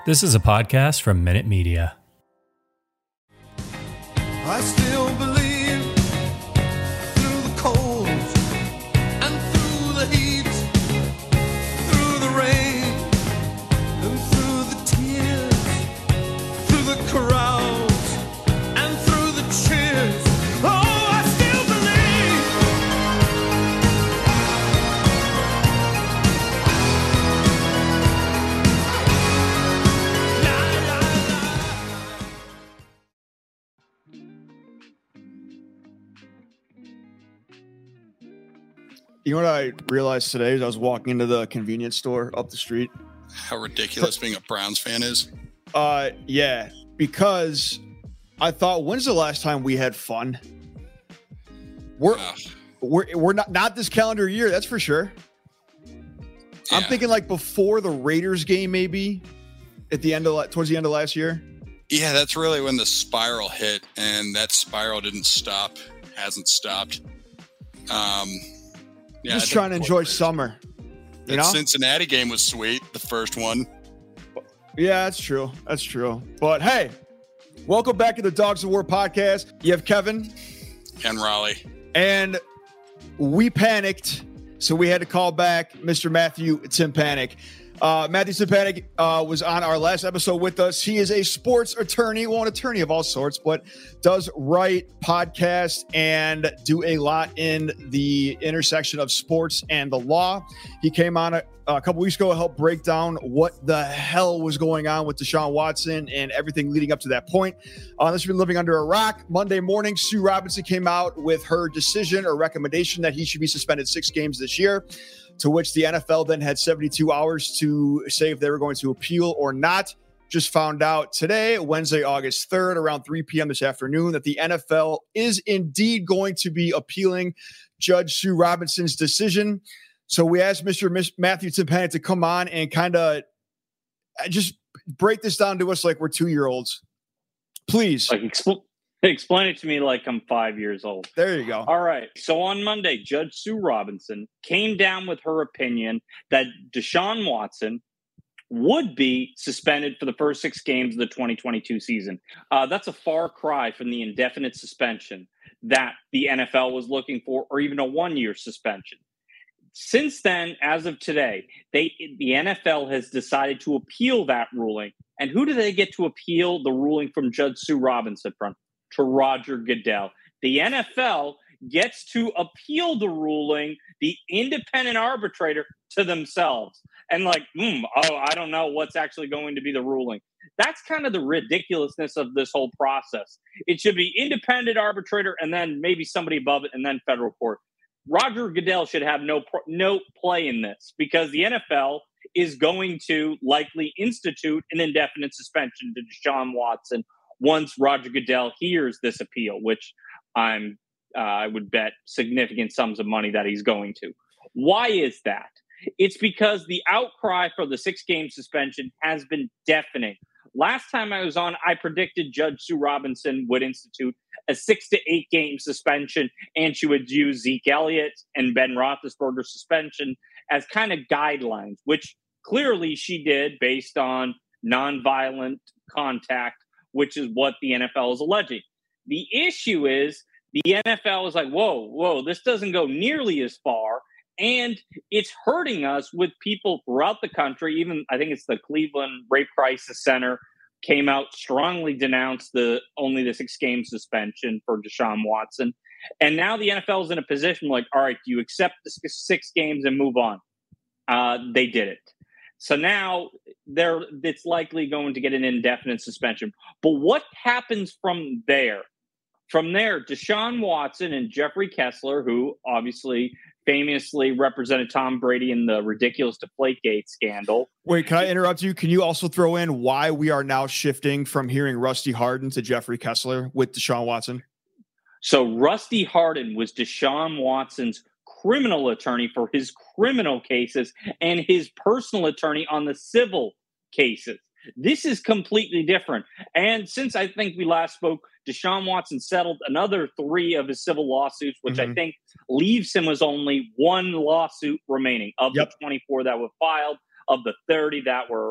This is a podcast from Minute Media. I still believe through the cold and through the heat, through the rain and through the tears, through the crowds and through the cheers. Oh, I still believe. La, la, la. You know what I realized today as I was walking into the convenience store up the street? How ridiculous being a Browns fan is. Yeah, because I thought, when's the last time we had fun? We're not this calendar year, that's for sure. I'm Yeah. thinking like before the Raiders game, maybe at the end of towards the end of last year. Yeah, that's really when the spiral hit, and that spiral didn't stop, hasn't stopped. Yeah, Just trying to enjoy summer. You The know? Cincinnati game was sweet, the first one. Yeah, that's true. That's true. But hey, welcome back to the Dogs of War podcast. You have Kevin. And Raleigh. And we panicked, so we had to call back Mr. Matthew Timpanic. Matthew Timpanic was on our last episode with us. He is a sports attorney, well, an attorney of all sorts, but does write, podcast, and do a lot in the intersection of sports and the law. He came on a couple weeks ago to help break down what the hell was going on with Deshaun Watson and everything leading up to that point. Unless you've been living under a rock, Monday morning, Sue Robinson came out with her decision or recommendation that he should be suspended 6 games this year, to which the NFL then had 72 hours to say if they were going to appeal or not. Just found out today, Wednesday, August 3rd, around 3 p.m. this afternoon, that the NFL is indeed going to be appealing Judge Sue Robinson's decision. So we asked Mr. Matthew Timpanic to come on and kind of just break this down to us like we're 2-year-olds. Please. Like explain it to me like I'm 5 years old. There you go. All right. So on Monday, Judge Sue Robinson came down with her opinion that Deshaun Watson would be suspended for the first 6 games of the 2022 season. That's a far cry from the indefinite suspension that the NFL was looking for, or even a 1-year suspension. Since then, as of today, the NFL has decided to appeal that ruling. And who do they get to appeal the ruling from Judge Sue Robinson from? To Roger Goodell. The NFL gets to appeal the ruling, the independent arbitrator, to themselves. And I don't know what's actually going to be the ruling. That's kind of the ridiculousness of this whole process. It should be independent arbitrator and then maybe somebody above it and then federal court. Roger Goodell should have no play in this because the NFL is going to likely institute an indefinite suspension to Deshaun Watson once Roger Goodell hears this appeal, which I would bet significant sums of money that he's going to. Why is that? It's because the outcry for the 6-game suspension has been deafening. Last time I was on, I predicted Judge Sue Robinson would institute a 6 to 8 game suspension, and she would use Zeke Elliott and Ben Roethlisberger suspension as kind of guidelines, which clearly she did based on nonviolent contact, which is what the NFL is alleging. The issue is the NFL is like, whoa, this doesn't go nearly as far. And it's hurting us with people throughout the country. Even I think it's the Cleveland Rape Crisis Center came out, strongly denounced only the 6-game suspension for Deshaun Watson. And now the NFL is in a position like, all right, do you accept the 6 games and move on? They did it. So now it's likely going to get an indefinite suspension. But what happens from there? From there, Deshaun Watson and Jeffrey Kessler, who obviously famously represented Tom Brady in the ridiculous Deflategate scandal. Wait, can I interrupt you? Can you also throw in why we are now shifting from hearing Rusty Hardin to Jeffrey Kessler with Deshaun Watson? So Rusty Hardin was Deshaun Watson's criminal attorney for his criminal cases and his personal attorney on the civil cases. This is completely different. And since I think we last spoke, Deshaun Watson settled another 3 of his civil lawsuits, which I think leaves him with only 1 lawsuit remaining of the 24 that were filed, of the 30 that were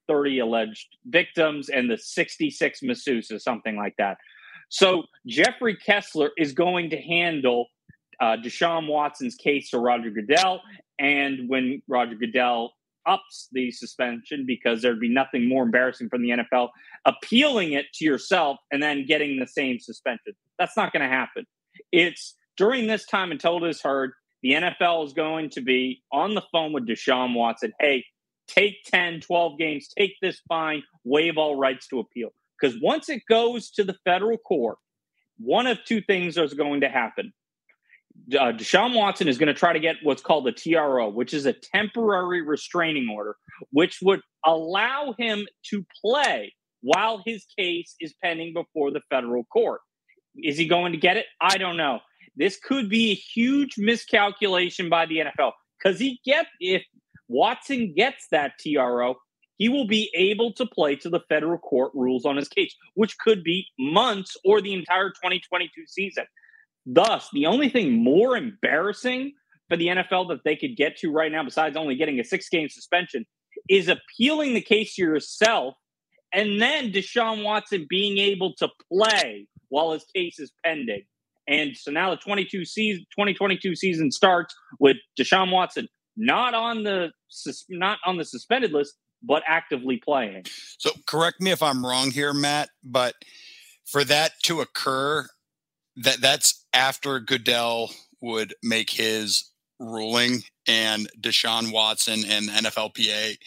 30 alleged victims and the 66 masseuses, something like that. So Jeffrey Kessler is going to handle Deshaun Watson's case to Roger Goodell. And when Roger Goodell ups the suspension, because there'd be nothing more embarrassing from the NFL, appealing it to yourself and then getting the same suspension. That's not going to happen. It's during this time until it is heard, the NFL is going to be on the phone with Deshaun Watson. Hey, take 10, 12 games, take this fine, waive all rights to appeal. Because once it goes to the federal court, one of two things is going to happen. Deshaun Watson is going to try to get what's called a TRO, which is a temporary restraining order, which would allow him to play while his case is pending before the federal court. Is he going to get it? I don't know. This could be a huge miscalculation by the NFL because if Watson gets that TRO, he will be able to play to the federal court rules on his case, which could be months or the entire 2022 season. Thus, the only thing more embarrassing for the NFL that they could get to right now, besides only getting a 6-game suspension, is appealing the case to yourself and then Deshaun Watson being able to play while his case is pending. And so now the 2022 season starts with Deshaun Watson not on the suspended list, but actively playing. So correct me if I'm wrong here, Matt, but for that to occur, that's after Goodell would make his ruling, and Deshaun Watson and the NFLPA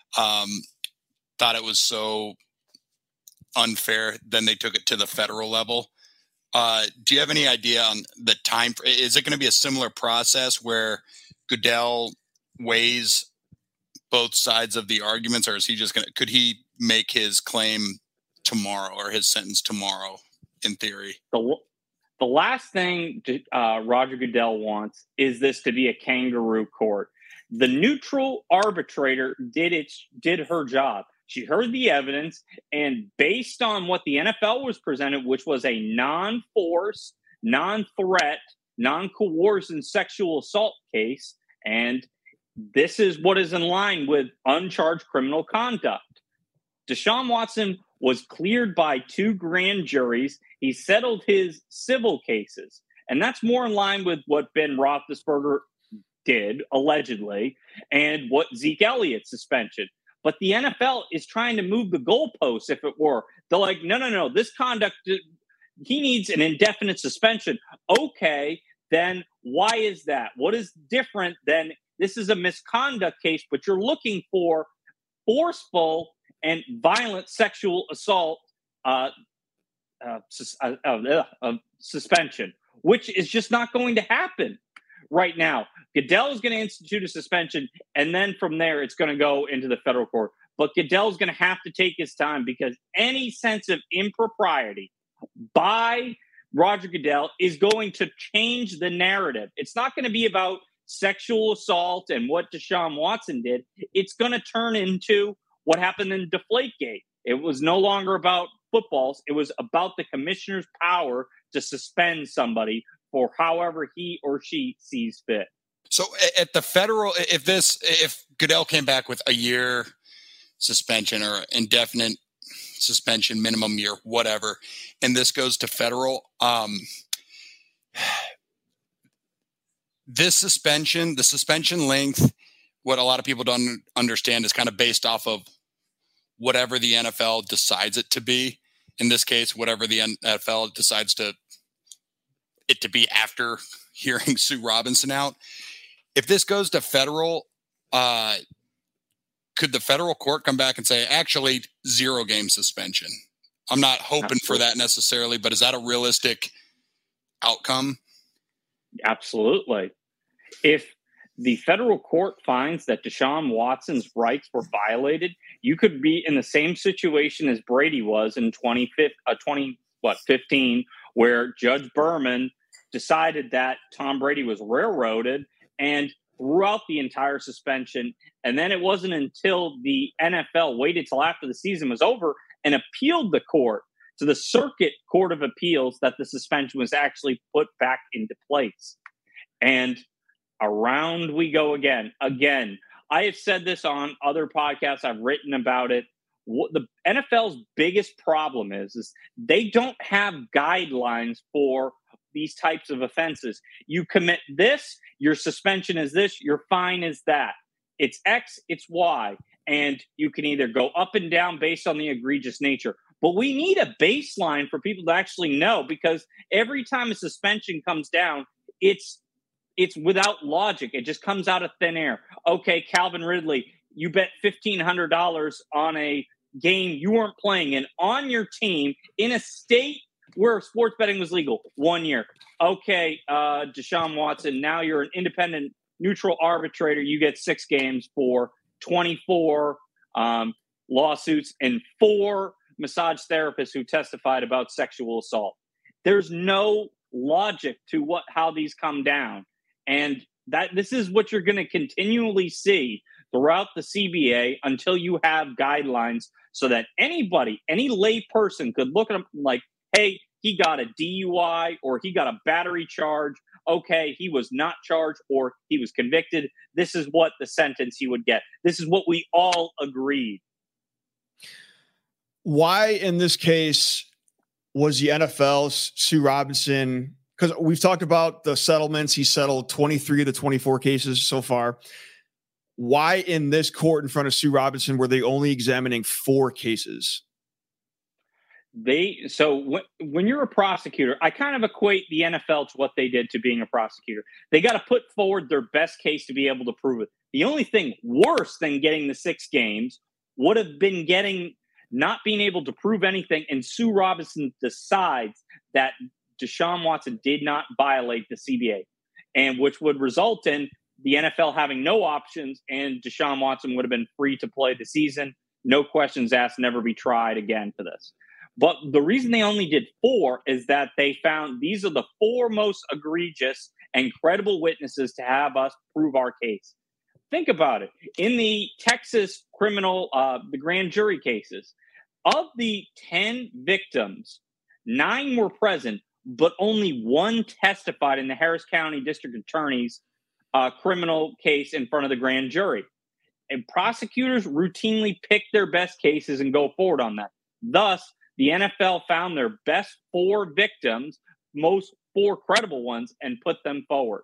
thought it was so unfair. Then they took it to the federal level. Do you have any idea on the time? Is it going to be a similar process where Goodell weighs both sides of the arguments, or is he just could he make his claim tomorrow or his sentence tomorrow in theory? The last thing Roger Goodell wants is this to be a kangaroo court. The neutral arbitrator did her job. She heard the evidence, and based on what the NFL was presented, which was a non-force, non-threat, non-coercion sexual assault case, and this is what is in line with uncharged criminal conduct. Deshaun Watson was cleared by 2 grand juries. He settled his civil cases. And that's more in line with what Ben Roethlisberger did, allegedly, and what Zeke Elliott's suspension. But the NFL is trying to move the goalposts, if it were. They're like, no, this conduct, he needs an indefinite suspension. Okay, then why is that? What is different than this is a misconduct case, but you're looking for forceful and violent sexual assault suspension, which is just not going to happen right now. Goodell is going to institute a suspension, and then from there, it's going to go into the federal court. But Goodell's going to have to take his time because any sense of impropriety by Roger Goodell is going to change the narrative. It's not going to be about sexual assault and what Deshaun Watson did. It's going to turn into what happened in Deflategate. It was no longer about footballs. It was about the commissioner's power to suspend somebody for however he or she sees fit. So at the federal, if Goodell came back with a year suspension or indefinite suspension, minimum year, whatever, and this goes to federal, this suspension, the suspension length, what a lot of people don't understand is kind of based off of whatever the NFL decides it to be. In this case, whatever the NFL decides it to be after hearing Sue Robinson out. If this goes to federal, could the federal court come back and say, actually, 0-game suspension? I'm not hoping for that necessarily, but is that a realistic outcome? Absolutely. If the federal court finds that Deshaun Watson's rights were violated, you could be in the same situation as Brady was in 2015, where Judge Berman decided that Tom Brady was railroaded and throughout the entire suspension. And then it wasn't until the NFL waited till after the season was over and appealed the court to the Circuit Court of Appeals that the suspension was actually put back into place. And around we go again. I have said this on other podcasts. I've written about it. What the NFL's biggest problem is they don't have guidelines for these types of offenses. You commit this, your suspension is this, your fine is that. It's X, it's Y. And you can either go up and down based on the egregious nature. But we need a baseline for people to actually know, because every time a suspension comes down, it's without logic. It just comes out of thin air. Okay, Calvin Ridley, you bet $1,500 on a game you weren't playing in on your team in a state where sports betting was legal 1 year. Okay, Deshaun Watson, now you're an independent, neutral arbitrator. You get 6 games for 24 lawsuits and 4 massage therapists who testified about sexual assault. There's no logic to how these come down. And this is what you're going to continually see throughout the CBA until you have guidelines so that anybody, any lay person could look at them like, hey, he got a DUI or he got a battery charge. Okay, he was not charged or he was convicted. This is what the sentence he would get. This is what we all agreed. Why, in this case, was the NFL Sue Robinson? Because we've talked about the settlements. He settled 23 of the 24 cases so far. Why in this court in front of Sue Robinson were they only examining 4 cases? When you're a prosecutor, I kind of equate the NFL to what they did to being a prosecutor. They got to put forward their best case to be able to prove it. The only thing worse than getting the 6 games would have been not being able to prove anything, and Sue Robinson decides that Deshaun Watson did not violate the CBA, and which would result in the NFL having no options, and Deshaun Watson would have been free to play the season. No questions asked, never be tried again for this. But the reason they only did 4 is that they found these are the 4 most egregious and credible witnesses to have us prove our case. Think about it. In the Texas criminal, the grand jury cases, of the 10 victims, 9 were present, but only 1 testified in the Harris County District Attorney's criminal case in front of the grand jury. And prosecutors routinely pick their best cases and go forward on that. Thus, the NFL found their best 4 victims, most 4 credible ones, and put them forward.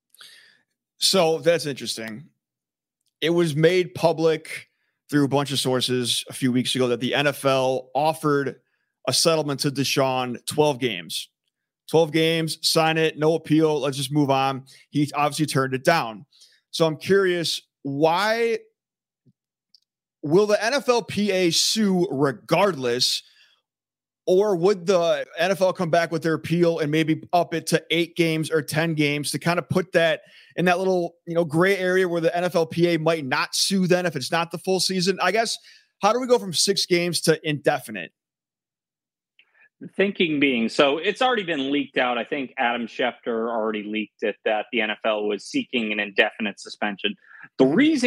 So that's interesting. It was made public through a bunch of sources a few weeks ago that the NFL offered a settlement to Deshaun, 12 games. 12 games, sign it, no appeal, let's just move on. He obviously turned it down. So I'm curious, why will the NFLPA sue regardless, or would the NFL come back with their appeal and maybe up it to 8 games or 10 games to kind of put that in that little, gray area where the NFLPA might not sue then if it's not the full season? I guess, how do we go from 6 games to indefinite? The thinking being, so it's already been leaked out. I think Adam Schefter already leaked it that the NFL was seeking an indefinite suspension. The reason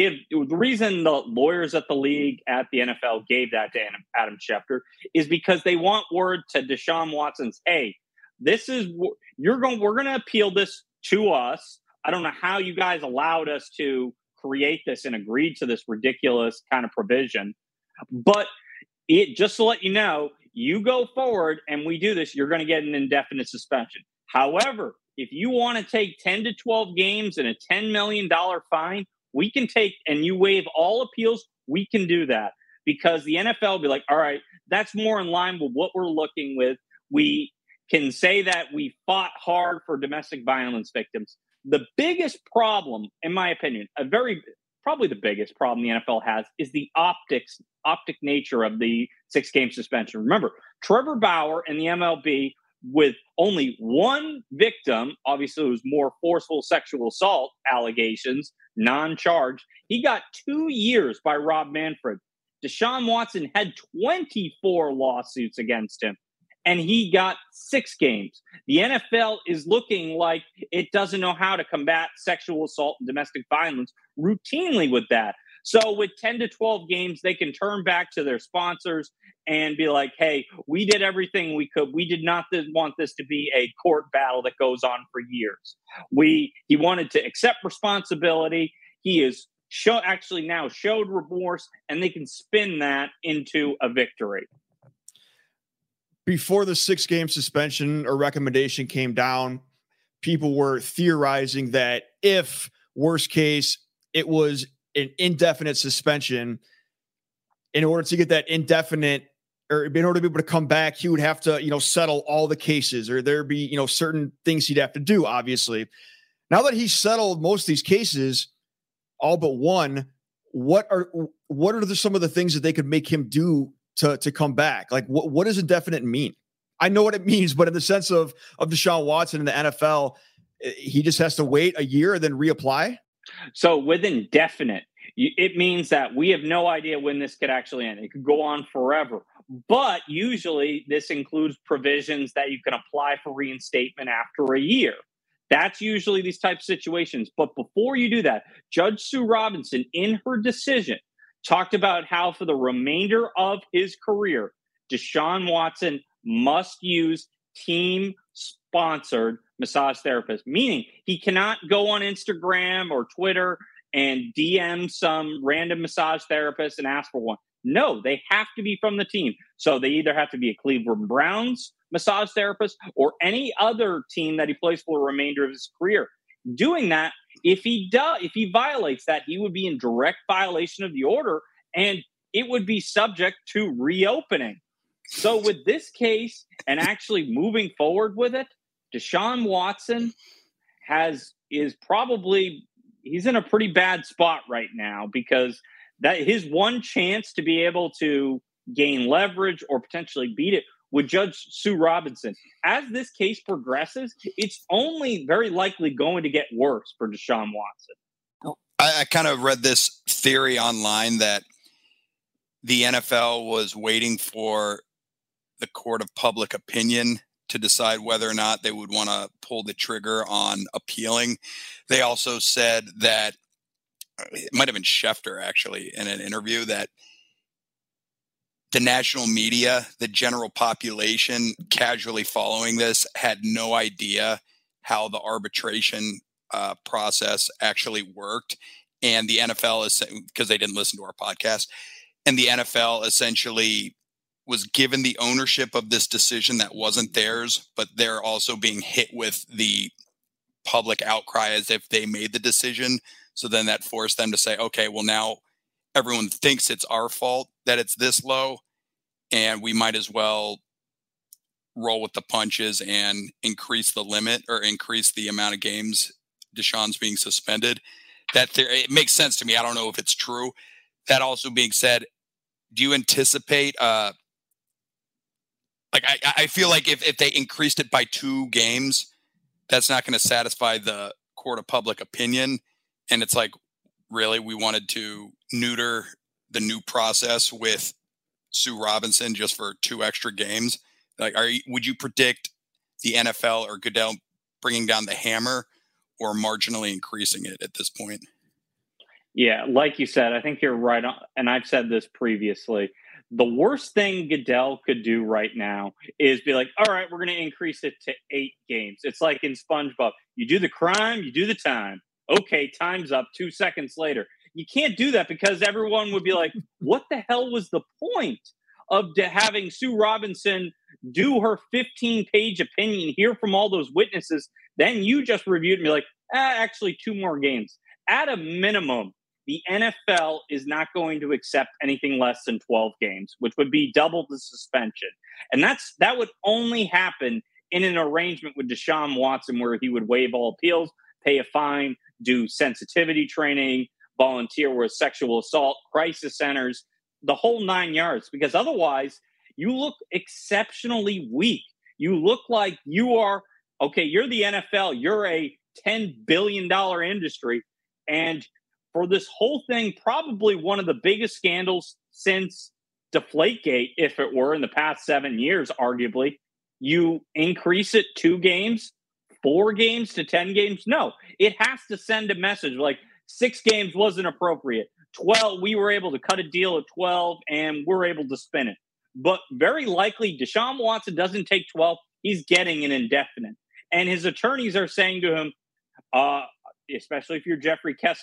the lawyers at the league at the NFL gave that to Adam Schefter is because they want word to Deshaun Watson's, hey, we're going to appeal this to us. I don't know how you guys allowed us to create this and agreed to this ridiculous kind of provision, but just to let you know, you go forward and we do this, you're going to get an indefinite suspension. However, if you want to take 10 to 12 games and a $10 million fine, we can take, and you waive all appeals, we can do that, because the NFL will be like, all right, that's more in line with what we're looking with. We can say that we fought hard for domestic violence victims. The biggest problem, in my opinion, probably the biggest problem the NFL has is the optic nature of the 6-game suspension. Remember, Trevor Bauer and the MLB, with only 1 victim, obviously it was more forceful sexual assault allegations, non-charged, he got 2 years by Rob Manfred. Deshaun Watson had 24 lawsuits against him, and he got 6 games. The NFL is looking like it doesn't know how to combat sexual assault and domestic violence routinely with that. So with 10 to 12 games, they can turn back to their sponsors and be like, hey, we did everything we could. We did not want this to be a court battle that goes on for years. He wanted to accept responsibility. He is now showed remorse, and they can spin that into a victory. Before the 6-game suspension or recommendation came down, people were theorizing that if, worst case, it was an indefinite suspension, in order to get that indefinite, or in order to be able to come back, he would have to, settle all the cases, or there'd be, certain things he'd have to do, obviously. Now that he's settled most of these cases, all but one, what are some of the things that they could make him do to come back? Like, what does indefinite mean? I know what it means, but in the sense of Deshaun Watson in the NFL, he just has to wait a year and then reapply. So with indefinite, it means that we have no idea when this could actually end. It could go on forever. But usually this includes provisions that you can apply for reinstatement after a year. That's usually these types of situations. But before you do that, Judge Sue Robinson, in her decision, talked about how for the remainder of his career, Deshaun Watson must use team-sponsored massage therapists, meaning he cannot go on Instagram or Twitter and DM some random massage therapist and ask for one. No, they have to be from the team. So they either have to be a Cleveland Browns massage therapist or any other team that he plays for the remainder of his career. Doing that, if he violates that, he would be in direct violation of the order, and it would be subject to reopening. So with this case and actually moving forward with it, Deshaun Watson he's in a pretty bad spot right now, because that his one chance to be able to gain leverage or potentially beat it with Judge Sue Robinson. As this case progresses, it's only very likely going to get worse for Deshaun Watson. I kind of read this theory online that the NFL was waiting for the court of public opinion to decide whether or not they would want to pull the trigger on appealing. They also said that, it might have been Schefter actually in an interview, that the national media, the general population casually following this, had no idea how the arbitration process actually worked. And the NFL is, because they didn't listen to our podcast, and the NFL essentially was given the ownership of this decision that wasn't theirs, but they're also being hit with the public outcry as if they made the decision. So then that forced them to say, okay, well, now everyone thinks it's our fault that it's this low, and we might as well roll with the punches and increase the limit or increase the amount of games Deshaun's being suspended. That theory, it makes sense to me. I don't know if it's true. That also being said, do you anticipate I feel like if they increased it by 2 games, that's not going to satisfy the court of public opinion. And it's like, really, we wanted to neuter the new process with Sue Robinson just for 2 extra games. Like, would you predict the NFL or Goodell bringing down the hammer or marginally increasing it at this point? Yeah, like you said, I think you're right on, and I've said this previously. The worst thing Goodell could do right now is be like, all right, we're going to increase it to 8 games. It's like in SpongeBob. You do the crime, you do the time. Okay, time's up 2 seconds later. You can't do that, because everyone would be like, what the hell was the point of having Sue Robinson do her 15-page opinion, hear from all those witnesses, then you just reviewed and be like, actually 2 more games. At a minimum, the NFL is not going to accept anything less than 12 games, which would be double the suspension. And that would only happen in an arrangement with Deshaun Watson, where he would waive all appeals, pay a fine, do sensitivity training, volunteer with sexual assault, crisis centers, the whole 9 yards. Because otherwise, you look exceptionally weak. You look like you are, okay, you're the NFL, you're a $10 billion industry, and for this whole thing, probably one of the biggest scandals since Deflategate, if it were, in the past 7 years, arguably, you increase it 2 games, 4 games to 10 games. No, it has to send a message like 6 games wasn't appropriate. 12, we were able to cut a deal at 12 and we're able to spin it. But very likely Deshaun Watson doesn't take 12. He's getting an indefinite. And his attorneys are saying to him, especially if you're Jeffrey Kessler,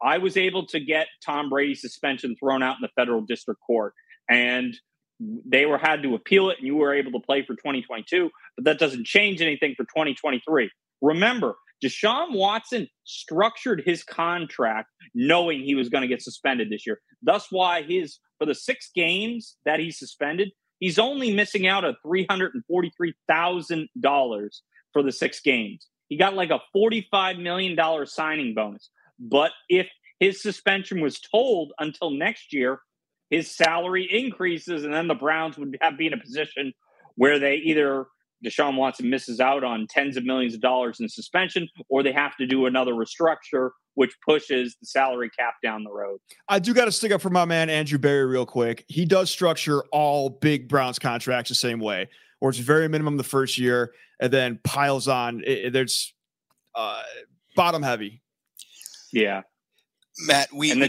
I was able to get Tom Brady's suspension thrown out in the federal district court, and they had to appeal it, and you were able to play for 2022, but that doesn't change anything for 2023. Remember, Deshaun Watson structured his contract knowing he was going to get suspended this year. Thus why for the 6 games that he's suspended, he's only missing out on $343,000 for the 6 games. He got like a $45 million signing bonus. But if his suspension was told until next year, his salary increases, and then the Browns would be in a position where they either Deshaun Watson misses out on tens of millions of dollars in suspension, or they have to do another restructure, which pushes the salary cap down the road. I do got to stick up for my man, Andrew Berry, real quick. He does structure all big Browns contracts the same way, where it's very minimum the first year and then piles on. There's bottom heavy. Yeah. Matt,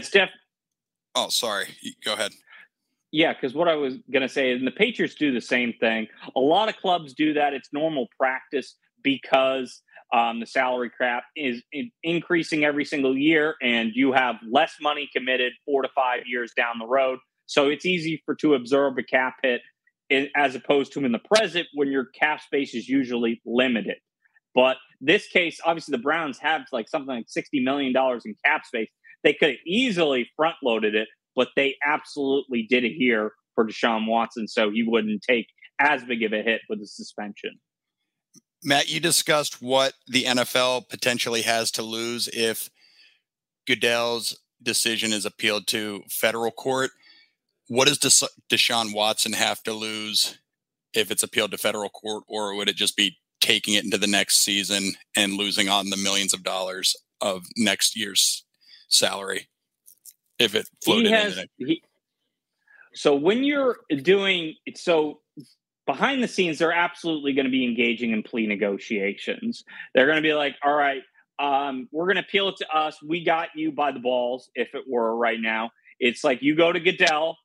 oh, sorry. Go ahead. Yeah, because what I was going to say is the Patriots do the same thing. A lot of clubs do that. It's normal practice because the salary cap is increasing every single year, and you have less money committed 4 to 5 years down the road. So it's easy to absorb a cap hit as opposed to in the present when your cap space is usually limited. But this case, obviously the Browns have something like $60 million in cap space. They could have easily front-loaded it, but they absolutely did it here for Deshaun Watson, so he wouldn't take as big of a hit with the suspension. Matt, you discussed what the NFL potentially has to lose if Goodell's decision is appealed to federal court. What does Deshaun Watson have to lose if it's appealed to federal court, or would it just be taking it into the next season and losing on the millions of dollars of next year's salary if it floated so when you're doing it, so behind the scenes, they're absolutely going to be engaging in plea negotiations. They're going to be like, all right, we're going to appeal it to us. We got you by the balls, if it were right now. It's like you go to Goodell.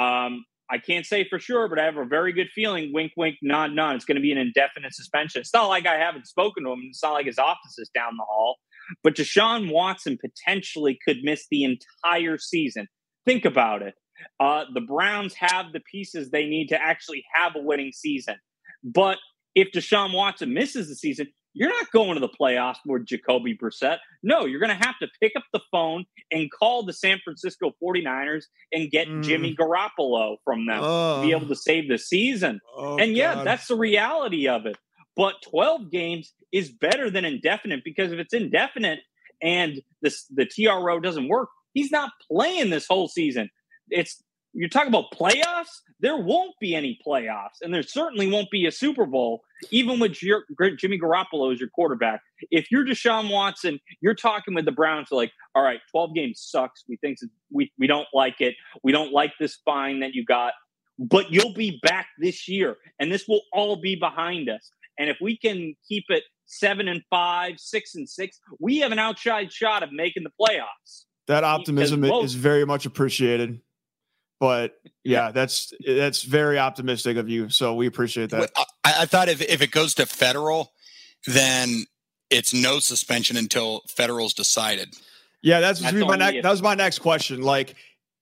I can't say for sure, but I have a very good feeling, wink, wink, nod, nod. It's going to be an indefinite suspension. It's not like I haven't spoken to him. It's not like his office is down the hall. But Deshaun Watson potentially could miss the entire season. Think about it. The Browns have the pieces they need to actually have a winning season. But if Deshaun Watson misses the season, you're not going to the playoffs with Jacoby Brissett. No, you're going to have to pick up the phone and call the San Francisco 49ers and get Jimmy Garoppolo from them to be able to save the season. God. That's the reality of it. But 12 games is better than indefinite, because if it's indefinite and the TRO doesn't work, he's not playing this whole season. You're talking about playoffs? There won't be any playoffs, and there certainly won't be a Super Bowl, even with Jimmy Garoppolo as your quarterback. If you're Deshaun Watson, you're talking with the Browns like, all right, 12 games sucks. We don't like it. We don't like this fine that you got, but you'll be back this year, and this will all be behind us. And if we can keep it 7-5, 6-6, we have an outside shot of making the playoffs. That optimism is very much appreciated. But yeah, that's very optimistic of you. So we appreciate that. I thought if it goes to federal, then it's no suspension until federal's decided. Yeah, that was my next question. Like,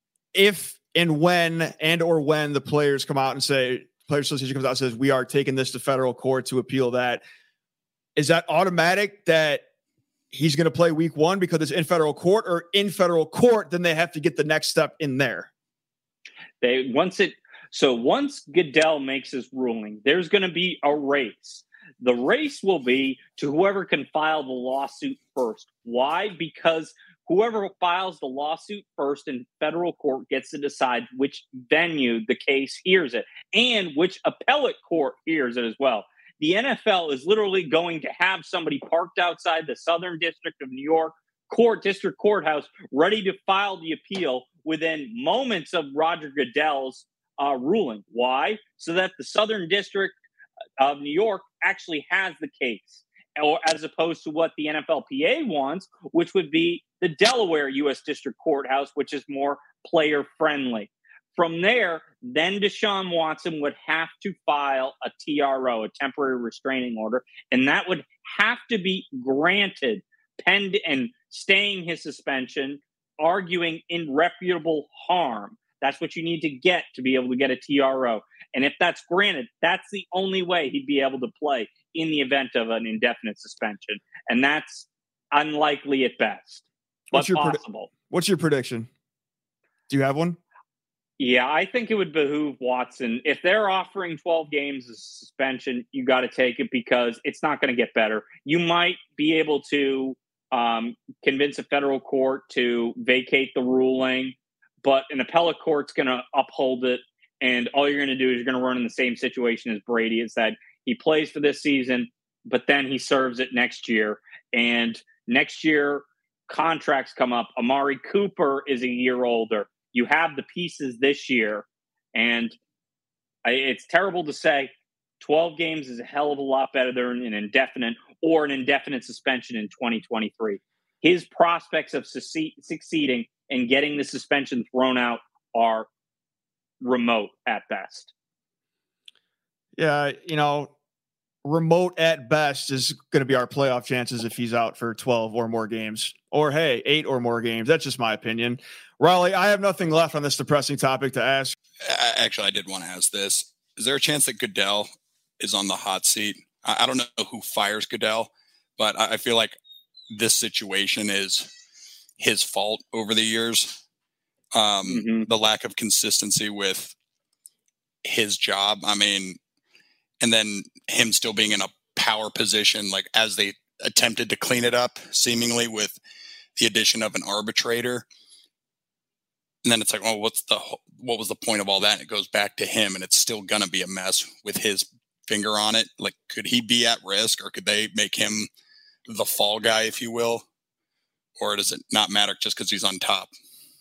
if and when the players come out and say, Players Association comes out and says, we are taking this to federal court to appeal that, is that automatic that he's going to play week 1 because it's in federal court, or in federal court, then they have to get the next step in there? Once Goodell makes his ruling, there's going to be a race. The race will be to whoever can file the lawsuit first. Why? Because whoever files the lawsuit first in federal court gets to decide which venue the case hears it, and which appellate court hears it as well. The NFL is literally going to have somebody parked outside the Southern District of New York District Courthouse ready to file the appeal within moments of Roger Goodell's ruling. Why? So that the Southern District of New York actually has the case, or as opposed to what the NFLPA wants, which would be the Delaware U.S. District Courthouse, which is more player friendly. From there, then Deshaun Watson would have to file a TRO, a temporary restraining order, and that would have to be granted, penned and staying his suspension arguing irreparable harm. That's what you need to get to be able to get a TRO. And if that's granted, that's the only way he'd be able to play in the event of an indefinite suspension. And that's unlikely at best, but possible. What's your prediction? Do you have one? Yeah, I think it would behoove Watson. If they're offering 12 games as suspension, you got to take it because it's not going to get better. You might be able to convince a federal court to vacate the ruling, but an appellate court's going to uphold it. And all you're going to do is you're going to run in the same situation as Brady. Is that he plays for this season, but then he serves it next year. And next year, contracts come up. Amari Cooper is a year older. You have the pieces this year, and it's terrible to say 12 games is a hell of a lot better than an indefinite suspension in 2023. His prospects of succeeding and getting the suspension thrown out are remote at best. Yeah, remote at best is going to be our playoff chances if he's out for 12 or more games. Or, hey, 8 or more games. That's just my opinion. Raleigh, I have nothing left on this depressing topic to ask. Actually, I did want to ask this. Is there a chance that Goodell is on the hot seat? I don't know who fires Goodell, but I feel like this situation is his fault over the years. The lack of consistency with his job. I mean, and then him still being in a power position, like as they attempted to clean it up, seemingly with the addition of an arbitrator. And then it's like, what was the point of all that? And it goes back to him, and it's still going to be a mess with his finger on it. Like, could he be at risk, or could they make him the fall guy, if you will? Or does it not matter just because he's on top?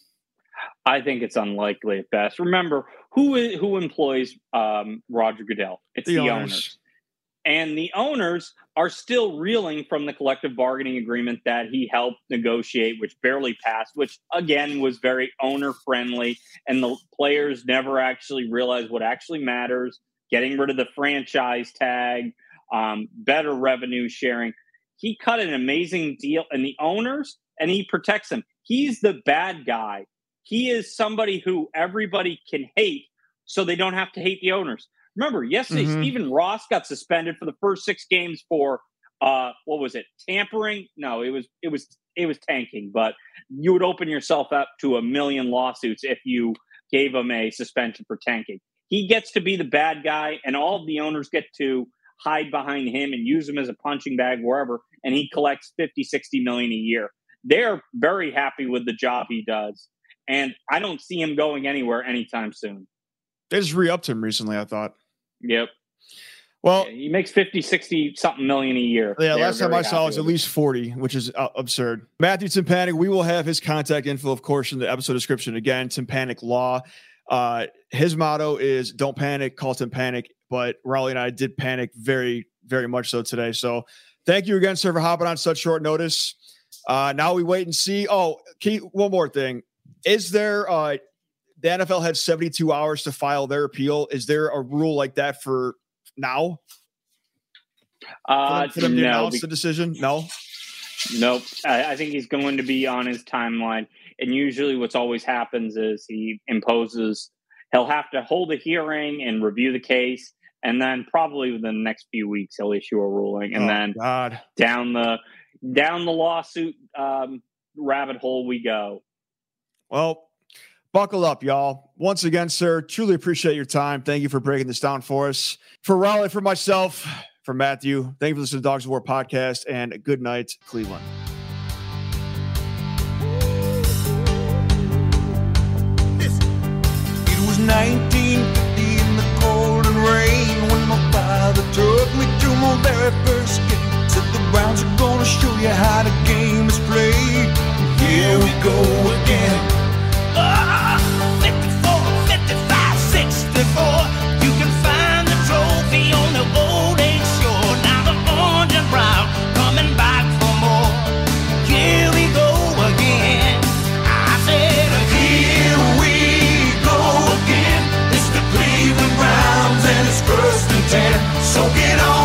I think it's unlikely at best. Remember, who employs Roger Goodell? It's the owners. And the owners are still reeling from the collective bargaining agreement that he helped negotiate, which barely passed, which, again, was very owner-friendly. And the players never actually realized what actually matters, getting rid of the franchise tag, better revenue sharing. He cut an amazing deal. And the owners, and he protects them. He's the bad guy. He is somebody who everybody can hate, so they don't have to hate the owners. Remember, yesterday, Stephen Ross got suspended for the first 6 games for what was it? Tampering? No, it was tanking. But you would open yourself up to 1 million lawsuits if you gave him a suspension for tanking. He gets to be the bad guy, and all of the owners get to hide behind him and use him as a punching bag wherever. And he collects 50, 60 million a year. They're very happy with the job he does, and I don't see him going anywhere anytime soon. They just re-upped him recently, I thought. Yep. Well, he makes 50, 60 something million a year. Yeah, last time I saw it was at least 40, which is absurd. Matthew Tympanik, we will have his contact info, of course, in the episode description. Again, Tympanik Law. His motto is don't panic, call Tympanik. But Raleigh and I did panic very, very much so today. So thank you again, sir, for hopping on such short notice. Now we wait and see. Oh, Keith, one more thing. Is there the NFL had 72 hours to file their appeal. Is there a rule like that for now? For them to announce the decision? No? Nope. I think he's going to be on his timeline. And usually what's always happens is he'll have to hold a hearing and review the case. And then probably within the next few weeks, he'll issue a ruling. And down the lawsuit rabbit hole we go. Well, buckle up, y'all. Once again, sir, truly appreciate your time. Thank you for breaking this down for us. For Raleigh, for myself, for Matthew, thank you for listening to Dogs of War podcast, and good night, Cleveland. It was 1950 in the cold and rain when my father took me to my very first game. Said the Browns are gonna show you how the game is played. Here we go again. 54, 55, 64. You can find the trophy on the old age shore. Now the orange and brown coming back for more. Here we go again. I said, here we go again. It's the Cleveland Browns and it's 1st and 10. So get on.